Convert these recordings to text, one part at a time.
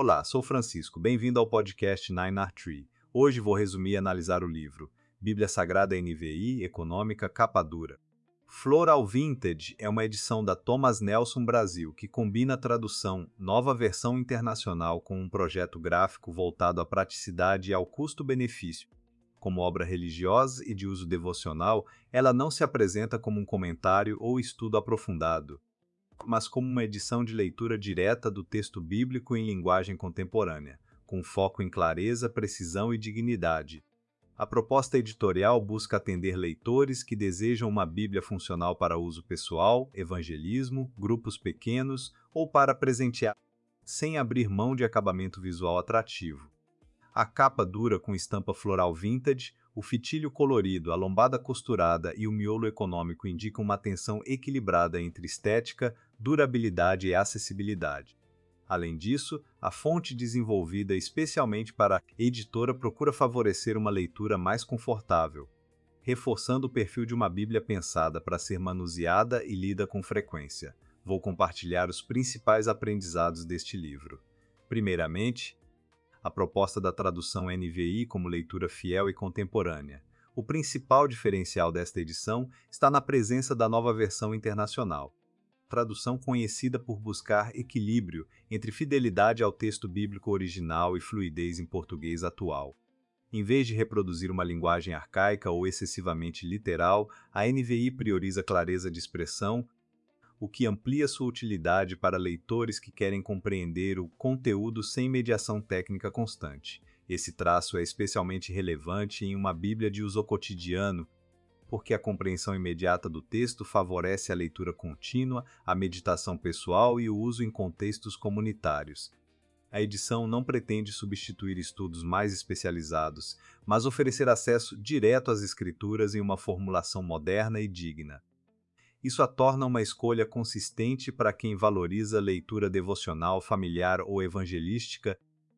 Olá, sou Francisco. Bem-vindo ao podcast Nine Art Tree. Hoje vou resumir e analisar o livro Bíblia Sagrada NVI, Econômica, Capa Dura. Floral Vintage é uma edição da Thomas Nelson Brasil que combina a tradução nova versão internacional com um projeto gráfico voltado à praticidade e ao custo-benefício. Como obra religiosa e de uso devocional, ela não se apresenta como um comentário ou estudo aprofundado, mas como uma edição de leitura direta do texto bíblico em linguagem contemporânea, com foco em clareza, precisão e dignidade. A proposta editorial busca atender leitores que desejam uma Bíblia funcional para uso pessoal, evangelismo, grupos pequenos ou para presentear, sem abrir mão de acabamento visual atrativo. A capa dura com estampa floral vintage, o fitilho colorido, a lombada costurada e o miolo econômico indicam uma tensão equilibrada entre estética, durabilidade e acessibilidade. Além disso, a fonte desenvolvida especialmente para a editora procura favorecer uma leitura mais confortável, reforçando o perfil de uma Bíblia pensada para ser manuseada e lida com frequência. Vou compartilhar os principais aprendizados deste livro. Primeiramente, a proposta da tradução NVI como leitura fiel e contemporânea. O principal diferencial desta edição está na presença da nova versão internacional. Tradução conhecida por buscar equilíbrio entre fidelidade ao texto bíblico original e fluidez em português atual. Em vez de reproduzir uma linguagem arcaica ou excessivamente literal, a NVI prioriza clareza de expressão, o que amplia sua utilidade para leitores que querem compreender o conteúdo sem mediação técnica constante. Esse traço é especialmente relevante em uma Bíblia de uso cotidiano, porque a compreensão imediata do texto favorece a leitura contínua, a meditação pessoal e o uso em contextos comunitários. A edição não pretende substituir estudos mais especializados, mas oferecer acesso direto às escrituras em uma formulação moderna e digna. Isso a torna uma escolha consistente para quem valoriza leitura devocional, familiar ou evangelística,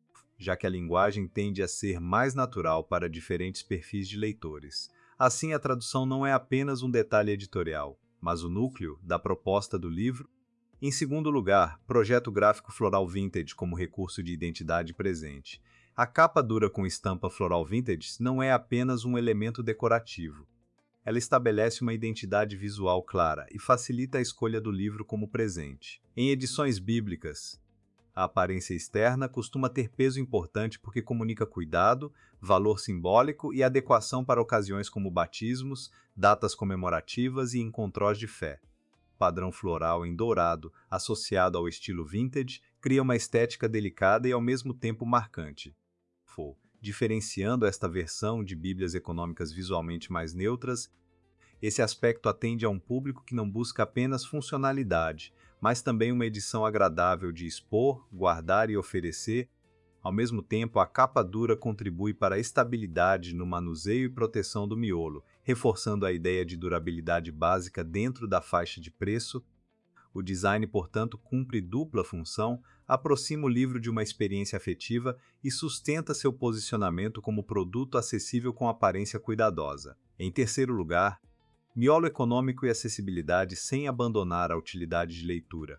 já que a linguagem tende a ser mais natural para diferentes perfis de leitores. Assim, a tradução não é apenas um detalhe editorial, mas o núcleo da proposta do livro. Em segundo lugar, projeto gráfico floral vintage como recurso de identidade presente. A capa dura com estampa floral vintage não é apenas um elemento decorativo. Ela estabelece uma identidade visual clara e facilita a escolha do livro como presente. Em edições bíblicas, a aparência externa costuma ter peso importante porque comunica cuidado, valor simbólico e adequação para ocasiões como batismos, datas comemorativas e encontros de fé. Padrão floral em dourado, associado ao estilo vintage, cria uma estética delicada e ao mesmo tempo marcante. Diferenciando esta versão de Bíblias econômicas visualmente mais neutras, esse aspecto atende a um público que não busca apenas funcionalidade, mas também uma edição agradável de expor, guardar e oferecer. Ao mesmo tempo, a capa dura contribui para a estabilidade no manuseio e proteção do miolo, reforçando a ideia de durabilidade básica dentro da faixa de preço. O design, portanto, cumpre dupla função, aproxima o livro de uma experiência afetiva e sustenta seu posicionamento como produto acessível com aparência cuidadosa. Em terceiro lugar, miolo econômico e acessibilidade sem abandonar a utilidade de leitura.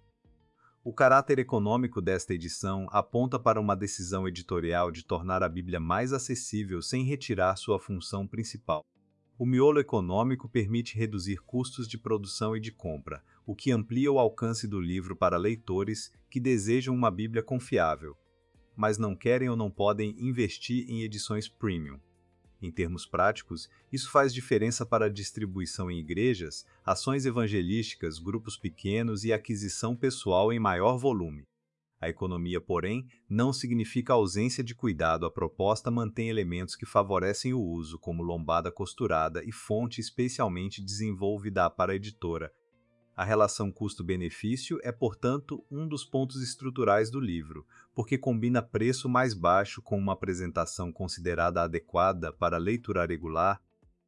O caráter econômico desta edição aponta para uma decisão editorial de tornar a Bíblia mais acessível sem retirar sua função principal. O miolo econômico permite reduzir custos de produção e de compra, o que amplia o alcance do livro para leitores que desejam uma Bíblia confiável, mas não querem ou não podem investir em edições premium. Em termos práticos, isso faz diferença para a distribuição em igrejas, ações evangelísticas, grupos pequenos e aquisição pessoal em maior volume. A economia, porém, não significa ausência de cuidado. A proposta mantém elementos que favorecem o uso, como lombada costurada e fonte especialmente desenvolvida para a editora. A relação custo-benefício é, portanto, um dos pontos estruturais do livro, porque combina preço mais baixo com uma apresentação considerada adequada para leitura regular.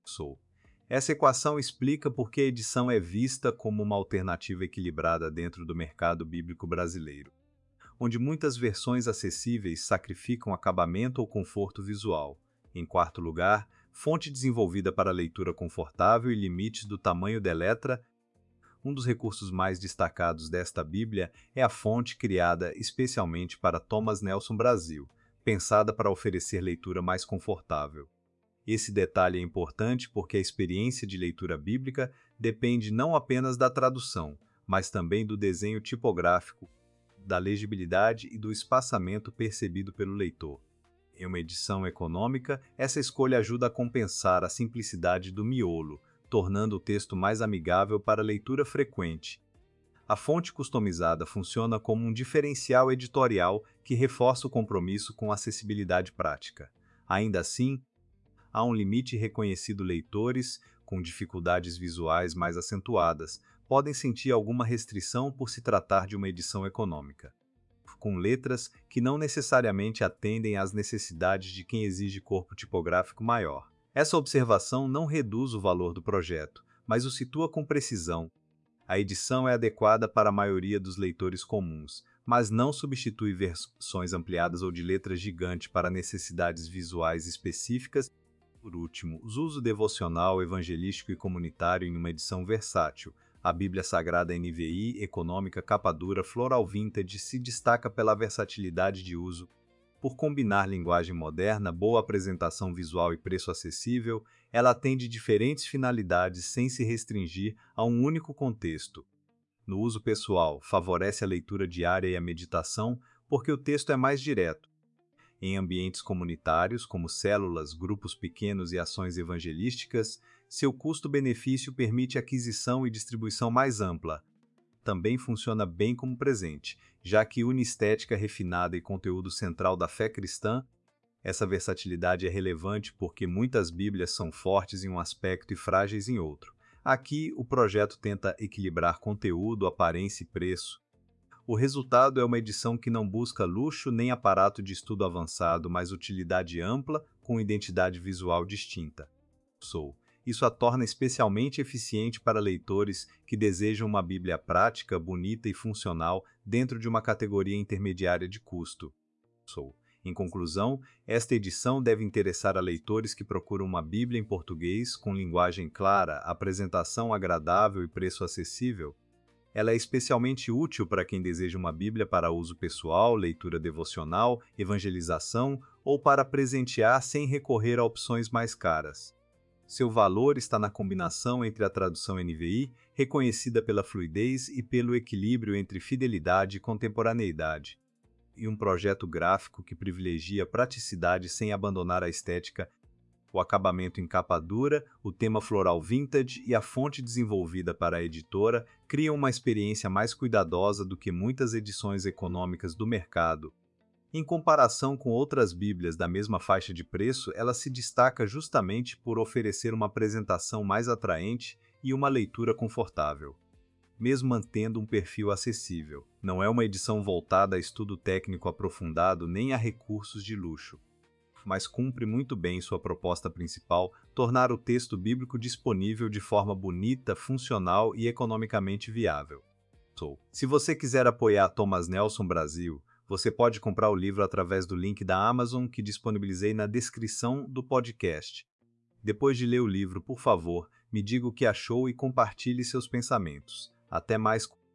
Essa equação explica por que a edição é vista como uma alternativa equilibrada dentro do mercado bíblico brasileiro, onde muitas versões acessíveis sacrificam acabamento ou conforto visual. Em quarto lugar, fonte desenvolvida para leitura confortável e limites do tamanho da letra. Um dos recursos mais destacados desta Bíblia é a fonte criada especialmente para Thomas Nelson Brasil, pensada para oferecer leitura mais confortável. Esse detalhe é importante porque a experiência de leitura bíblica depende não apenas da tradução, mas também do desenho tipográfico, da legibilidade e do espaçamento percebido pelo leitor. Em uma edição econômica, essa escolha ajuda a compensar a simplicidade do miolo, tornando o texto mais amigável para leitura frequente. A fonte customizada funciona como um diferencial editorial que reforça o compromisso com a acessibilidade prática. Ainda assim, há um limite reconhecido. Leitores com dificuldades visuais mais acentuadas podem sentir alguma restrição por se tratar de uma edição econômica, com letras que não necessariamente atendem às necessidades de quem exige corpo tipográfico maior. Essa observação não reduz o valor do projeto, mas o situa com precisão. A edição é adequada para a maioria dos leitores comuns, mas não substitui versões ampliadas ou de letras gigantes para necessidades visuais específicas. Por último, o uso devocional, evangelístico e comunitário em uma edição versátil. A Bíblia Sagrada NVI, econômica, capa dura, floral vintage, se destaca pela versatilidade de uso. Por combinar linguagem moderna, boa apresentação visual e preço acessível, ela atende diferentes finalidades sem se restringir a um único contexto. No uso pessoal, favorece a leitura diária e a meditação, porque o texto é mais direto. Em ambientes comunitários, como células, grupos pequenos e ações evangelísticas, seu custo-benefício permite aquisição e distribuição mais ampla. Também funciona bem como presente, já que une estética refinada e conteúdo central da fé cristã. Essa versatilidade é relevante porque muitas Bíblias são fortes em um aspecto e frágeis em outro. Aqui, o projeto tenta equilibrar conteúdo, aparência e preço. O resultado é uma edição que não busca luxo nem aparato de estudo avançado, mas utilidade ampla com identidade visual distinta. Isso a torna especialmente eficiente para leitores que desejam uma Bíblia prática, bonita e funcional dentro de uma categoria intermediária de custo. Em conclusão, esta edição deve interessar a leitores que procuram uma Bíblia em português com linguagem clara, apresentação agradável e preço acessível. Ela é especialmente útil para quem deseja uma Bíblia para uso pessoal, leitura devocional, evangelização ou para presentear sem recorrer a opções mais caras. Seu valor está na combinação entre a tradução NVI, reconhecida pela fluidez e pelo equilíbrio entre fidelidade e contemporaneidade, e um projeto gráfico que privilegia a praticidade sem abandonar a estética. O acabamento em capa dura, o tema floral vintage e a fonte desenvolvida para a editora criam uma experiência mais cuidadosa do que muitas edições econômicas do mercado. Em comparação com outras Bíblias da mesma faixa de preço, ela se destaca justamente por oferecer uma apresentação mais atraente e uma leitura confortável, mesmo mantendo um perfil acessível. Não é uma edição voltada a estudo técnico aprofundado nem a recursos de luxo, mas cumpre muito bem sua proposta principal, tornar o texto bíblico disponível de forma bonita, funcional e economicamente viável. Se você quiser apoiar Thomas Nelson Brasil, você pode comprar o livro através do link da Amazon que disponibilizei na descrição do podcast. Depois de ler o livro, por favor, me diga o que achou e compartilhe seus pensamentos. Até mais.